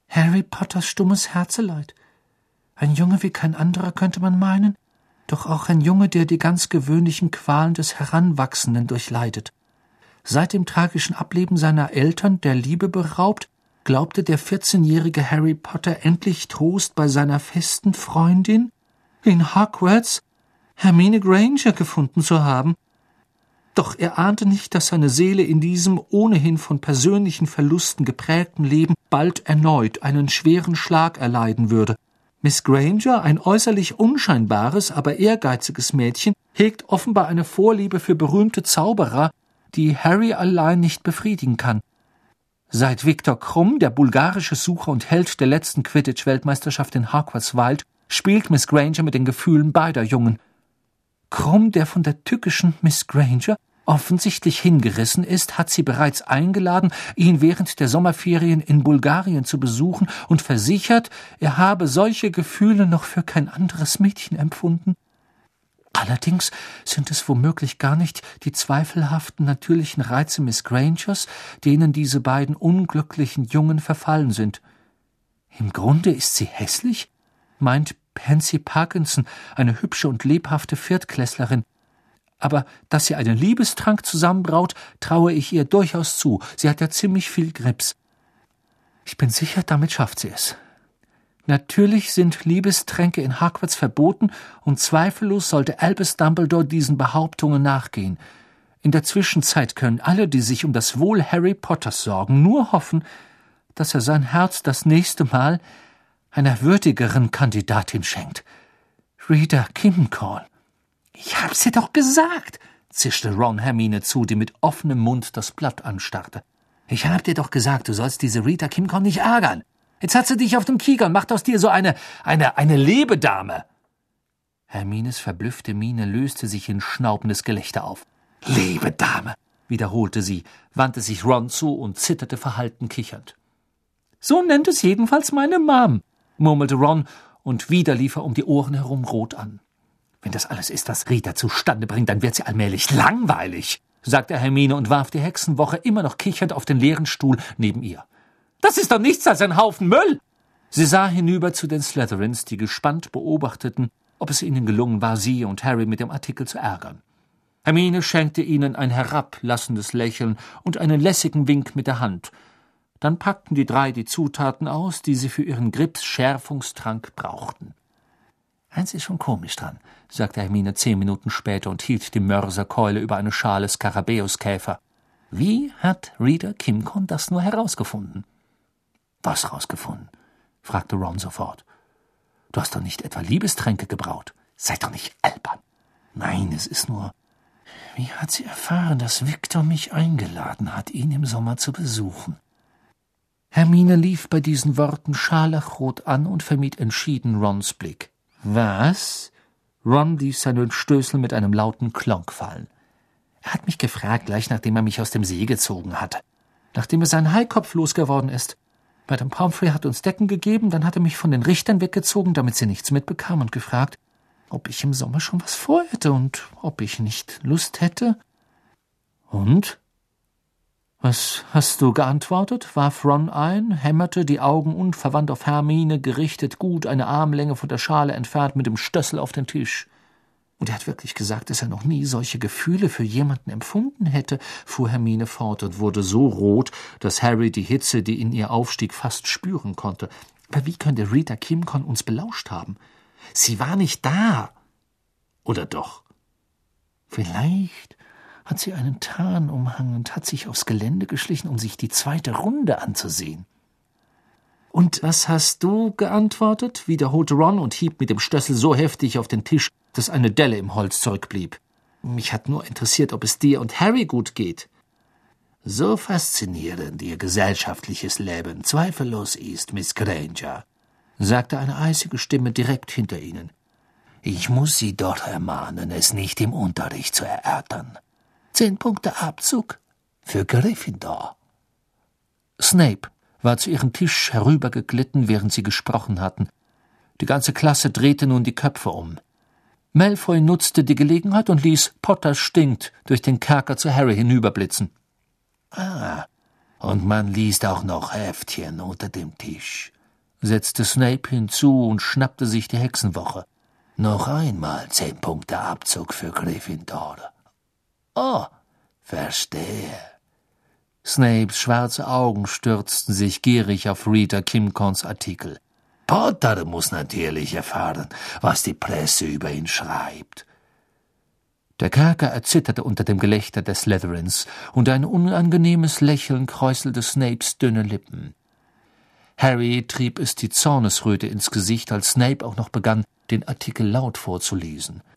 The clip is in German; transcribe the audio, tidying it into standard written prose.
Harry Potters stummes Herzeleid. Ein Junge wie kein anderer, könnte man meinen, doch auch ein Junge, der die ganz gewöhnlichen Qualen des Heranwachsenden durchleidet. Seit dem tragischen Ableben seiner Eltern, der Liebe beraubt, glaubte der 14-jährige Harry Potter endlich Trost bei seiner festen Freundin in Hogwarts, Hermine Granger, gefunden zu haben. Doch er ahnte nicht, dass seine Seele in diesem ohnehin von persönlichen Verlusten geprägten Leben bald erneut einen schweren Schlag erleiden würde. Miss Granger, ein äußerlich unscheinbares, aber ehrgeiziges Mädchen, hegt offenbar eine Vorliebe für berühmte Zauberer, die Harry allein nicht befriedigen kann. Seit Viktor Krumm, der bulgarische Sucher und Held der letzten Quidditch-Weltmeisterschaft in Hogwarts weilt, spielt Miss Granger mit den Gefühlen beider Jungen. Krumm, der von der tückischen Miss Granger offensichtlich hingerissen ist, hat sie bereits eingeladen, ihn während der Sommerferien in Bulgarien zu besuchen und versichert, er habe solche Gefühle noch für kein anderes Mädchen empfunden. Allerdings sind es womöglich gar nicht die zweifelhaften natürlichen Reize Miss Grangers, denen diese beiden unglücklichen Jungen verfallen sind. Im Grunde ist sie hässlich, meint Pansy Parkinson, eine hübsche und lebhafte Viertklässlerin. Aber dass sie einen Liebestrank zusammenbraut, traue ich ihr durchaus zu. Sie hat ja ziemlich viel Grips. Ich bin sicher, damit schafft sie es. Natürlich sind Liebestränke in Hogwarts verboten und zweifellos sollte Albus Dumbledore diesen Behauptungen nachgehen. In der Zwischenzeit können alle, die sich um das Wohl Harry Potters sorgen, nur hoffen, dass er sein Herz das nächste Mal einer würdigeren Kandidatin schenkt. Rita Kimcorn. »Ich hab's dir doch gesagt«, zischte Ron Hermine zu, die mit offenem Mund das Blatt anstarrte. »Ich hab dir doch gesagt, du sollst diese Rita Kimcorn nicht ärgern. Jetzt hat sie dich auf dem Kieker und macht aus dir so eine Lebedame.« Hermines verblüffte Miene löste sich in schnaubendes Gelächter auf. »Lebedame«, wiederholte sie, wandte sich Ron zu und zitterte verhalten kichernd. »So nennt es jedenfalls meine Mom«, murmelte Ron, und wieder lief er um die Ohren herum rot an. »Wenn das alles ist, was Rita zustande bringt, dann wird sie allmählich langweilig«, sagte Hermine und warf die Hexenwoche immer noch kichernd auf den leeren Stuhl neben ihr. »Das ist doch nichts als ein Haufen Müll!« Sie sah hinüber zu den Slytherins, die gespannt beobachteten, ob es ihnen gelungen war, sie und Harry mit dem Artikel zu ärgern. Hermine schenkte ihnen ein herablassendes Lächeln und einen lässigen Wink mit der Hand. Dann packten die drei die Zutaten aus, die sie für ihren Grips-Schärfungstrank brauchten. »Eins ist schon komisch dran«, sagte Hermine 10 Minuten später und hielt die Mörserkeule über eine Schale Skarabäuskäfer. »Wie hat Rita Kimcorn das nur herausgefunden?« »Was rausgefunden?« fragte Ron sofort. »Du hast doch nicht etwa Liebestränke gebraut? Sei doch nicht albern.« »Nein, es ist nur...« »Wie hat sie erfahren, dass Viktor mich eingeladen hat, ihn im Sommer zu besuchen?« Hermine lief bei diesen Worten scharlachrot an und vermied entschieden Rons Blick. »Was?« Ron ließ seinen Stößel mit einem lauten Klonk fallen. »Er hat mich gefragt, gleich nachdem er mich aus dem See gezogen hatte. Nachdem er seinen Haikopf losgeworden ist. Madame Pomfrey hat uns Decken gegeben, dann hat er mich von den Richtern weggezogen, damit sie nichts mitbekam, und gefragt, ob ich im Sommer schon was vorhätte und ob ich nicht Lust hätte.« »Und? Was hast du geantwortet?« warf Ron ein, hämmerte, die Augen unverwandt auf Hermine gerichtet, gut eine Armlänge von der Schale entfernt, mit dem Stössel auf den Tisch. »Und er hat wirklich gesagt, dass er noch nie solche Gefühle für jemanden empfunden hätte«, fuhr Hermine fort und wurde so rot, dass Harry die Hitze, die in ihr aufstieg, fast spüren konnte. »Aber wie könnte Rita Kimcorn uns belauscht haben? Sie war nicht da. Oder doch? Vielleicht hat sie einen Tarnumhang und hat sich aufs Gelände geschlichen, um sich die zweite Runde anzusehen.« »Und was hast du geantwortet?« wiederholte Ron und hieb mit dem Stössel so heftig auf den Tisch, dass eine Delle im Holz zurückblieb. »Mich hat nur interessiert, ob es dir und Harry gut geht.« »So faszinierend ihr gesellschaftliches Leben zweifellos ist, Miss Granger«, sagte eine eisige Stimme direkt hinter ihnen. »Ich muss Sie doch ermahnen, es nicht im Unterricht zu erörtern. 10 Punkte Abzug für Gryffindor.« Snape war zu ihrem Tisch herübergeglitten, während sie gesprochen hatten. Die ganze Klasse drehte nun die Köpfe um. Malfoy nutzte die Gelegenheit und ließ »Potter stinkt« durch den Kerker zu Harry hinüberblitzen. »Ah, und man liest auch noch Heftchen unter dem Tisch«, setzte Snape hinzu und schnappte sich die Hexenwoche. »Noch einmal 10 Punkte Abzug für Gryffindor.« »Oh, verstehe.« Snapes schwarze Augen stürzten sich gierig auf Rita Kimcorns Artikel. »Potter muss natürlich erfahren, was die Presse über ihn schreibt.« Der Kerker erzitterte unter dem Gelächter der Slytherins, und ein unangenehmes Lächeln kräuselte Snapes dünne Lippen. Harry trieb es die Zornesröte ins Gesicht, als Snape auch noch begann, den Artikel laut vorzulesen.